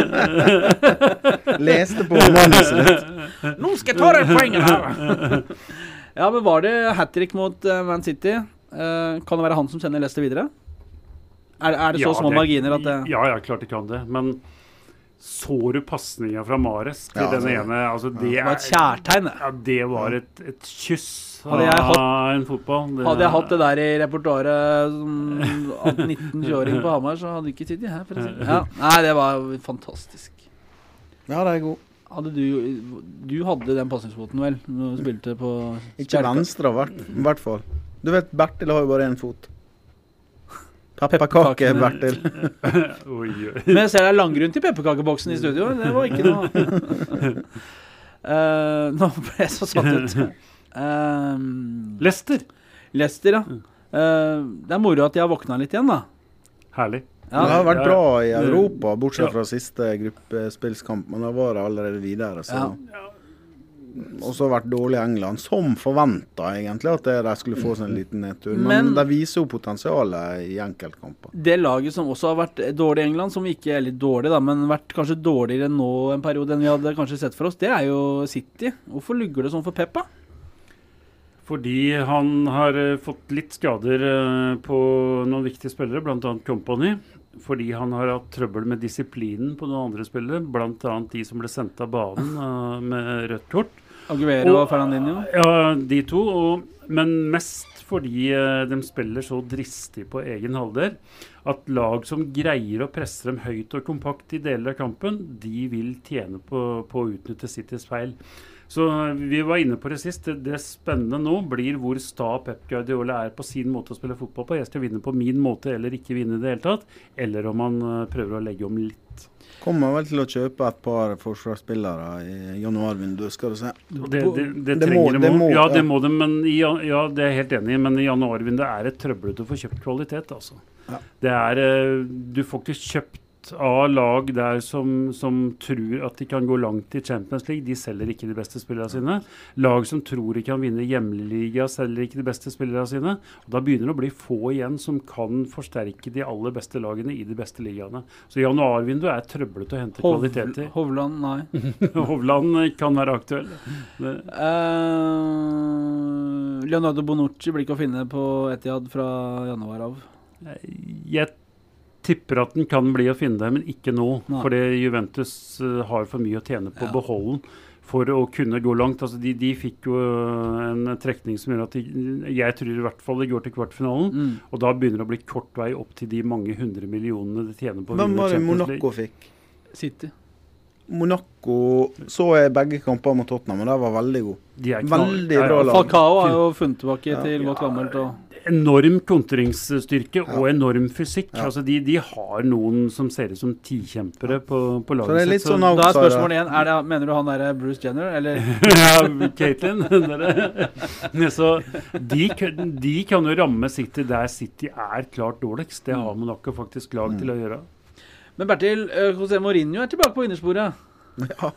Leste på manuset litt. Nå skal jeg ta deg poenget her. Ja, men Vardy hat-trick mot Man City. Kan det være han som sender Leicester videre? Det så små marginer at det... Ja, klart det kan det. Men så du passningen fra Mahrez til denne ene? Altså, det var et kjærtegn. Ja, det var et kyss. Hadde jeg hatt det der i repertoaret som 18-19-åring på Hamar, så hadde du ikke sittet her, for å si. Ja. Nei, det var fantastisk. Ja, det god. Du hadde den passningsfoten vel, når du spilte på... Ikke venstre, i hvert fall. Du vet, Bertil har jo bare en fot. Pepperkake, Bertil. Men jeg ser deg langgrunt i pepperkakeboksen i studio. Det var ikke noe... Nå ble jeg så satt ut. Leicester, ja. Det moro at de har våknet litt igjen, da. Herlig. Ja. Det har vært bra i Europa, bortsett fra siste gruppespillskamp, men det var allerede videre, så... Og så har vært dårlig i England, som forventet egentlig at de skulle få seg en liten nedtur. Men de viser jo potensialet i enkeltkamper. Det laget som også har vært dårlig i England, som ikke litt dårlig da, men vært kanskje dårligere nå en periode enn vi hadde kanskje sett for oss, det jo City. Hvorfor lugger det sånn for Pep, da? Fordi han har fått litt skader på noen viktige spillere, blant annet Kompany. Fordi han har hatt trøbbel med disiplinen på noen andre spillere, blant annet de som ble sendt av banen med rødt kort. Aguero og Fernandinho? Ja, de to. Men mest fordi de spiller så dristig på egen halvdel, at lag som greier å presse dem høyt og kompakt i deler av kampen, de vil tjene på å utnytte Citys feil. Så vi var inne på det sist. Det spennende nå blir hvor sta Pep Guardiola på sin måte å spille fotball på. Jeg skal vinne på min måte eller ikke vinne i det hele tatt, eller om han prøver å legge om litt. Kommer vel til å kjøpe et par forsvarsspillere i januarvinduet, skal du se. Det trenger de må. Ja, det må de, men ja, det er jeg helt enig i, men i januarvinduet et trøbbel til å få kjøpt kvalitet, altså. Ja. Du får ikke kjøpt av lag der som tror at de kan gå langt i Champions League, de selger ikke de beste spillere sine. Lag som tror de kan vinne hjemliga selger ikke de beste spillere sine. Og da begynner det å bli få igjen som kan forsterke de aller beste lagene i de beste ligaene. Så januarvinduet trøblet å hente kvalitet i. Hovland, nei. Hovland kan være aktuell. Leonardo Bonucci blir ikke å finne på Etihad fra januar av. Jeg tipper at den kan bli å finne det, men ikke nå. Fordi Juventus har for mye å tjene på beholden for å kunne gå langt. Altså de fikk jo en trekning som gjør at jeg tror i hvert fall de går til kvartfinalen, og da begynner det å bli kort vei opp til de mange 100 millionene de tjener på. Hvem var det Monaco fikk? City. Monaco så begge kamper mot Tottenham, men det var veldig god. Veldig bra lag. Falcao har jo funnet tilbake til godt gammelt og enorm kontringsstyrke og enorm fysikk. Altså de har noen som ser ut som 10-kjempere på laget. Så det litt sånn da spørsmålet igjen, mener du han der Bruce Jenner, eller? Ja, Caitlin. Så de kan jo ramme City der City klart dårligst. Det har man nok faktisk lag til å gjøre. Men Bertil, José Mourinho tilbake på vinnersporet. Ja.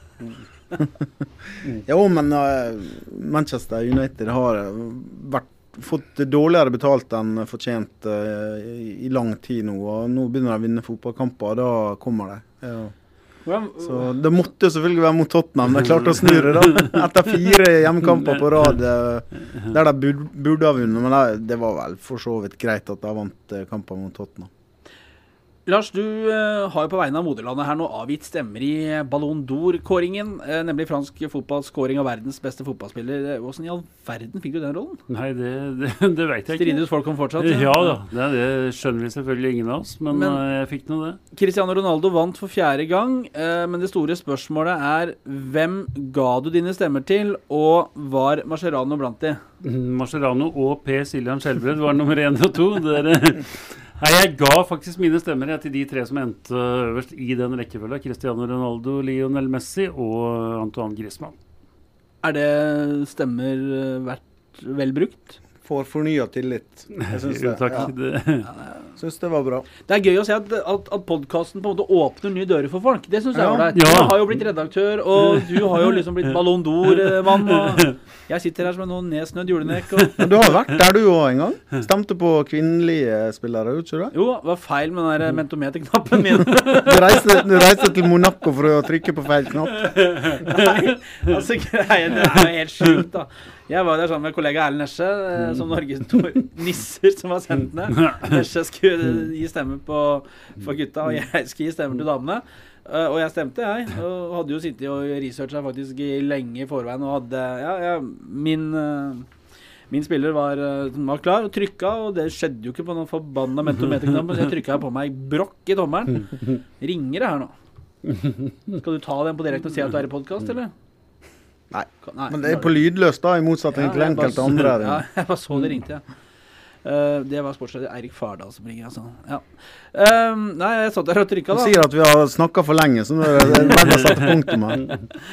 Jo, men Manchester United har fått dårligere betalt enn fortjent i lang tid nå, og nå begynner de å vinne fotballkamper, og da kommer det. Ja. Så det måtte selvfølgelig være mot Tottenham, de klarte å snurre da, etter 4 hjemmekamper på rad, der de burde ha vunnet, men det var vel for så vidt greit at de vant kamper mot Tottenham. Lars, du har jo på vegne av moderlandet her nå avgitt stemmer i Ballon d'Or-kåringen, nemlig fransk fotballskåring av verdens beste fotballspiller. Hvordan i all verden fikk du den rollen? Nei, det vet jeg ikke. Strides folk om fortsatt? Ja da, det skjønner vi selvfølgelig ingen av oss, men jeg fikk nå det. Cristiano Ronaldo vant for 4. gang, men det store spørsmålet er, hvem ga du dine stemmer til, og var Mascherano blant de? Mascherano og P. Siljan Skjelbred var nummer 1 og 2. Nei, jeg ga faktisk mine stemmer til de 3 som endte øverst i den rekkefølgen. Cristiano Ronaldo, Lionel Messi og Antoine Griezmann. Er det stemmer vært vel brukt? Får fornyet tillit. Jeg synes det. Takk. Ja. Synes det var bra. Det er gøy å se at podcasten på en måte åpner nye dører for folk. Det synes jeg var det. Ja. Du har jo blitt redaktør, og du har jo liksom blitt Ballon d'Or-mann, og jeg sitter her som en nedsnødd julenek. Du har vært der du også en gang. Stemte på kvinnelige spillere, ikke det? Jo, det var feil med den der mentometerknappen min. Du reiste til Monaco for å trykke på feil knapp. Nei, altså greien, det er jo helt sjukt da. Jeg var der sammen med kollega Erlend Nesje, som Norges nisser som var sendt ned. Nesje skulle gi stemme for gutta, og jeg skulle gi stemme til damene. Og jeg stemte, og hadde jo sittet og researchet faktisk lenge i forveien, og hadde, min spiller var klar og trykket, og det skjedde jo ikke på noen forbannet mentometerknappen, så jeg trykket på meg brokk i tommelen. Ringer det her nå? Skal du ta den på direkte og si at du er i podcast, eller? Nei, men det er på lydløst da, i motsetning til enkelte andre. Ja, jeg bare så det ringte, det var sportsleder Eirik Fardal som ringer, altså. Ja. Nei, jeg satt der og trykket da. Du sier at vi har snakket for lenge, så nå er det bare å sette punktum her.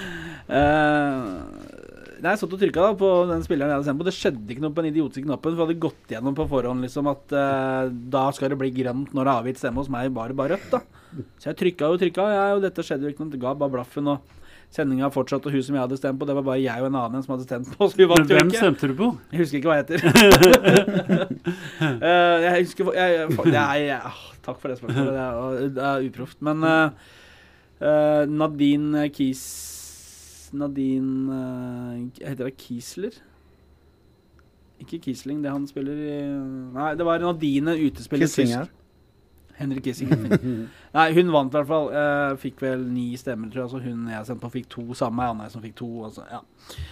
Nei, jeg satt og trykket da på den spilleren jeg hadde sendt på. Det skjedde ikke noe på den idiotiske knappen, for jeg hadde gått gjennom på forhånd liksom at da skal det bli grønt når det har avgitt stemme hos meg, bare rødt da. Så jeg trykket, og dette skjedde jo ikke noe, det ga bare blaffen, og sendingen fortsatt, og hun som jeg hadde stemt på, det var bare jeg og en annen som hadde stemt på, så vi vant jo ikke. Hvem stemte du på? Jeg husker ikke hva jeg heter. Takk for det spørsmålet, det er uproft. Men Nadine heter det Kiesler? Ikke Kiesling, det han spiller i... Nei, det var Nadine utespiller. Kissinger? Henrik Kissinger. Nei, hun vant i hvert fall. Fikk vel 9 stemmer, tror jeg. Så hun jeg sendte på fikk 2, sammen med Anna som fikk 2. Altså, ja.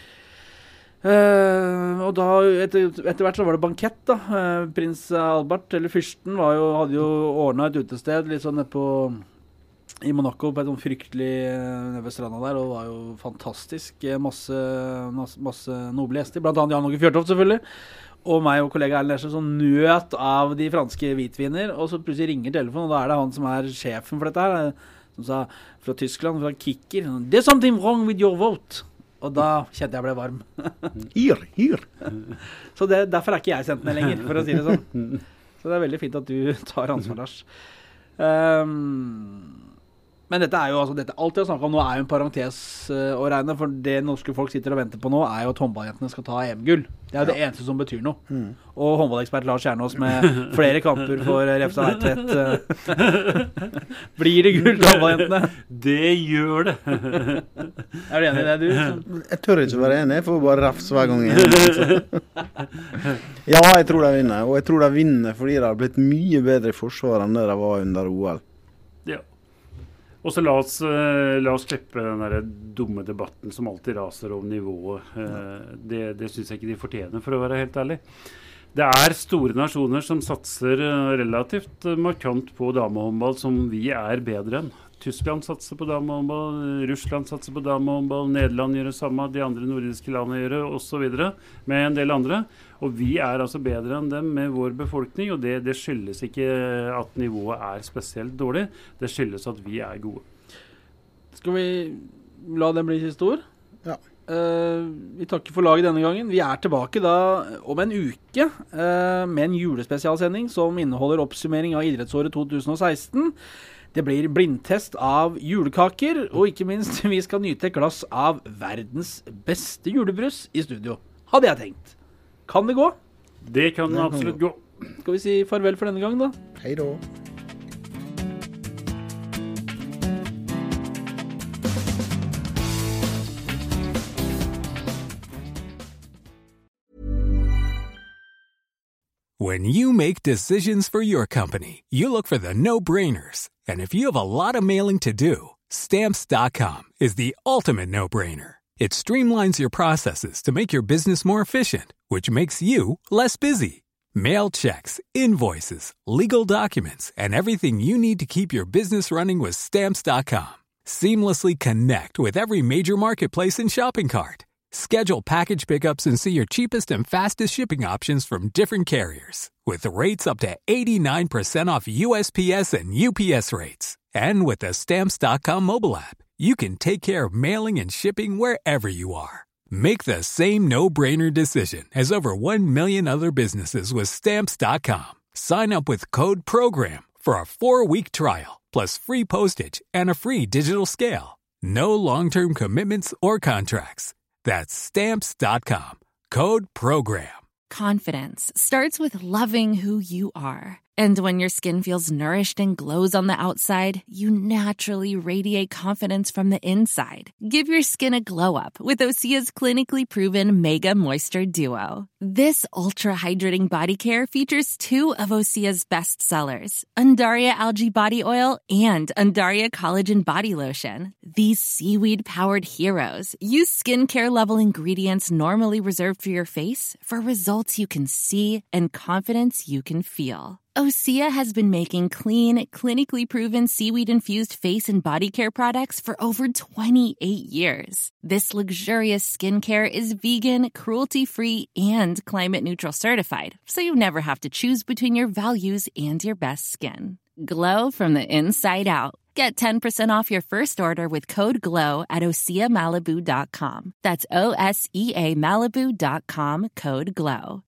Og da, etter hvert så var det bankett da. Prins Albert, eller fyrsten, hadde jo ordnet et utested litt sånn nede i Monaco på et sånn fryktelig nede ved stranda der, og det var jo fantastisk. Masse noble gjester, blant annet Jan Åge Fjørtoft selvfølgelig. Og meg og kollega Erlend Nesje som nøt av de franske hvitviner, og så plutselig ringer telefonen, og da er det han som er sjefen for dette her, som sa fra Tyskland, fra Kicker, "There's something wrong with your vote." Og da kjente jeg ble varm. Hyr. Så derfor er ikke jeg sendt ned lenger, for å si det sånn. Så det er veldig fint at du tar ansvar, Lars. Men dette er jo, altså, alt jeg snakker om nå er jo en parentes å regne, for det norske folk sitter og venter på nå er jo at håndballjentene skal ta EM-gull. Det er jo det eneste som betyr noe. Og håndballekspert Lars Kjernås med flere kamper for Refstad Veitvedt. Blir det gull til håndballjentene? Det gjør det. Er du enig i det, du? Jeg tør ikke være enig, jeg får bare refs hver gang igjen. Ja, jeg tror de vinner, og jeg tror de vinner fordi de har blitt mye bedre i forsvar enn det de var under OL. Ja. Og så la oss slippe den der dumme debatten som alltid raser om nivået. Det synes jeg ikke de fortjener, for å være helt ærlig. Det er store nasjoner som satser relativt markant på damehåndball som vi er bedre enn. Tyskland satser på damehåndball, Russland satser på damehåndball, Nederland gjør det samme, de andre nordiske landene gjør det, og så videre, med en del andre. Og vi er altså bedre enn dem med vår befolkning, og det skyldes ikke at nivået er spesielt dårlig, det skyldes at vi er gode. Skal vi la den bli siste ord? Ja. Vi takker for laget denne gangen. Vi er tilbake da om en uke med en julespesialsending som inneholder oppsummering av idrettsåret 2016. Det blir blindtest av julekaker, og ikke minst, vi skal nyte et glass av verdens beste julebrus i studio. Hadde jeg tenkt. Kan det gå? Det kan absolutt gå. Skal vi si farvel for denne gang da? Hei da. When you make decisions for your company, you look for the no-brainers. And if you have a lot of mailing to do, Stamps.com is the ultimate no-brainer. It streamlines your processes to make your business more efficient, which makes you less busy. Mail checks, invoices, legal documents, and everything you need to keep your business running with Stamps.com. Seamlessly connect with every major marketplace and shopping cart. Schedule package pickups and see your cheapest and fastest shipping options from different carriers, with rates up to 89% off USPS and UPS rates. And with the Stamps.com mobile app, you can take care of mailing and shipping wherever you are. Make the same no-brainer decision as over 1 million other businesses with Stamps.com. Sign up with code PROGRAM for a 4-week trial, plus free postage and a free digital scale. No long-term commitments or contracts. That's Stamps.com. Code PROGRAM. Confidence starts with loving who you are. And when your skin feels nourished and glows on the outside, you naturally radiate confidence from the inside. Give your skin a glow-up with Osea's clinically proven Mega Moisture Duo. This ultra-hydrating body care features 2 of Osea's best sellers, Undaria Algae Body Oil and Undaria Collagen Body Lotion. These seaweed-powered heroes use skincare-level ingredients normally reserved for your face for results you can see and confidence you can feel. Osea has been making clean, clinically proven seaweed-infused face and body care products for over 28 years. This luxurious skincare is vegan, cruelty-free, and climate-neutral certified, so you never have to choose between your values and your best skin. Glow from the inside out. Get 10% off your first order with code GLOW at OseaMalibu.com. That's OSEA Malibu.com, code GLOW.